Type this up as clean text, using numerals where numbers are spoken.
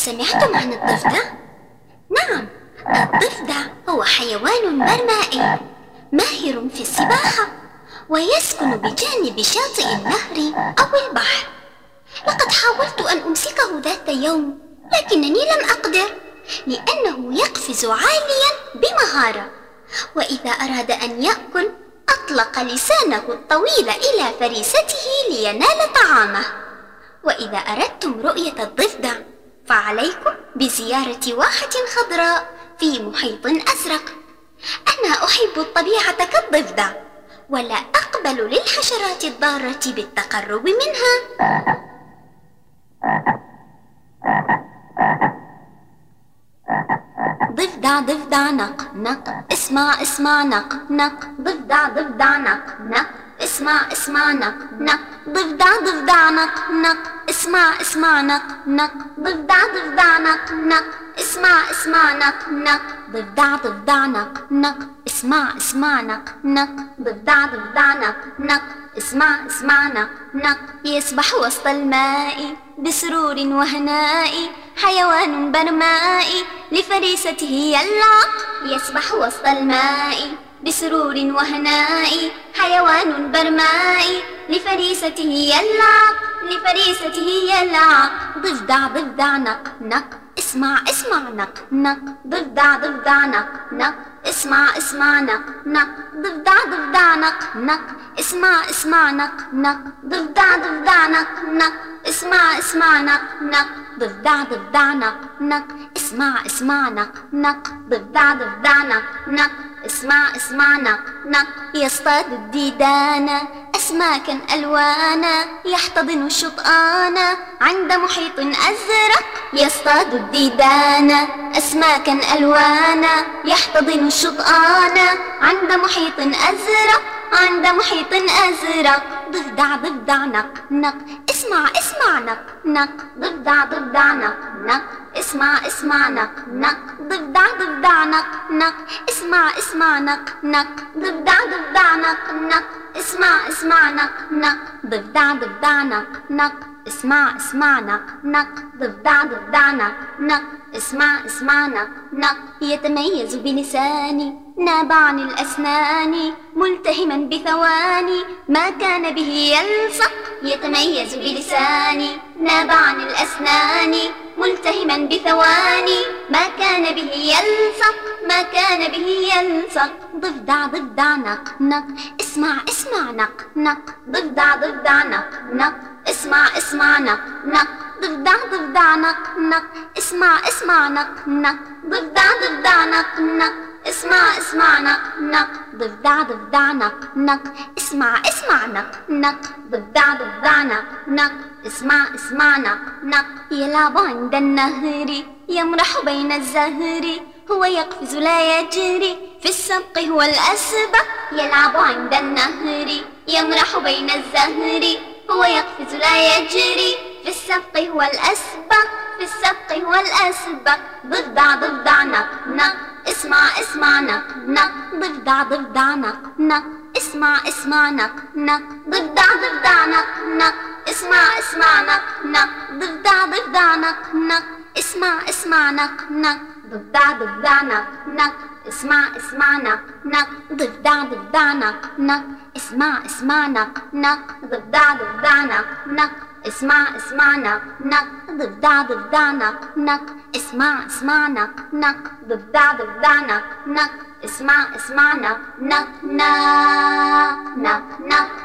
سمعتم عن الضفدع؟ نعم، الضفدع هو حيوان برمائي ماهر في السباحة، ويسكن بجانب شاطئ النهر أو البحر. لقد حاولت أن أمسكه ذات يوم، لكنني لم أقدر، لأنه يقفز عاليا بمهارة، وإذا أراد أن يأكل أطلق لسانه الطويل إلى فريسته لينال طعامه. وإذا أردتم رؤية الضفدع فعليكم بزيارة واحة خضراء في محيط أزرق. أنا أحب الطبيعة كالضفدع، ولا أقبل للحشرات الضارة بالتقرب منها. ضفدع ضفدع نق نق، اسمع اسمع نق نق. ضفدع ضفدع نق نق، اسمع اسمع نق نق. ضفدع ضفدع نق نق، اسمع اسمع نق نق. ضفدع ضفدع نق نق، اسمع اسمع نق نق. ضفدع ضفدع نق نق، اسمع اسمع نق نق. ضفدع ضفدع نق نق، اسمع اسمع نق نق. يسبح وسط الماء بسرور وهناء، حيوان برمائي لفريسته يلعق. يسبح وسط الماء بسرور وهناء، حيوان برمائي لفريسته يلعق. لفريسته يلعق. ضفدع ضفدع نق نق، اسمع اسمع نق نق. ضفدع ضفدع نق نق، اسمع اسمع نق نق. ضفدع ضفدع نق نق، اسمع اسمع نق نق. ضفدع ضفدع نق نق، اسمع اسمع نق نق. ضفدع ضفدع نق نق، اسمع اسمع نق نق. ضفدع ضفدع نق نق، اسمع اسمع نق نق. يصطاد الديدان أسماكا ألوانا، يحتضن الشطآن عند محيط أزرق. يصطاد الديدان أسماكا ألوانا، يحتضن الشطآن عند محيط أزرق. عند محيط أزرق. ضفدع ضفدع نق نق، اسمع اسمع نق نق. ضفدع ضفدع نق نق، اسمع اسمع نق نق. ضفدع ضفدع نق نق، اسمع اسمع نق نق. ضفدع ضفدع نق نق، اسمع اسمع نق نق. ضفدع ضفدع نق نق، اسمع اسمع نق نق. ضفدع ضفدع نق نق، اسمع اسمع نق نق. يتميز بلساني ناب عن الأسنان، ملتهما بثواني ما كان به يلصق. يتميز بلساني ناب عن الأسنان، ملتهما بثواني ما كان به يلصق. ما كان به يلصق. ضفدع ضفدع نق نق، اسمع اسمع نق نق. ضفدع ضفدع نق نق، اسمع اسمع نق نق. ضفدع ضفدع نق نق، اسمع اسمع نق نق. ضفدع ضفدع نق نق، اسمع اسمع نق نق. ضفدع ضفدع نق نق، اسمع اسمع نق نق. ضفدع ضفدع نق نق، اسمع اسمع نق نق. يلعب عند النهر يمرح بين الزهر، هو يقفز لا يجري في السبق هو الأسبق. يلعب عند النهر يمرح بين الزهر، هو يقفز لا يجري في السبق هو الأسبق. في السبق هو الأسبق. ضفدع ضفدع نق نق، اسمع اسمع نق نق. ضفدع ضفدع نق نق، اسمع اسمع نق نق. ضفدع ضفدع نق نق، اسمع اسمع نق نق. ضفدع ضفدع نق نق، اسمع اسمع نق نق. ضفدع ضفدع نق نق، اسمع اسمع نق نق. ضفدع ضفدع نق نق، اسمع اسمع نق نق. ضفدع ضفدع نق نق، اسمع اسمع نق نق. ضفدع ضفدع نق نق، اسمع اسمع نق نق. ضفدع ضفدع نق نق، اسمع اسمع نق نق نق نق نق.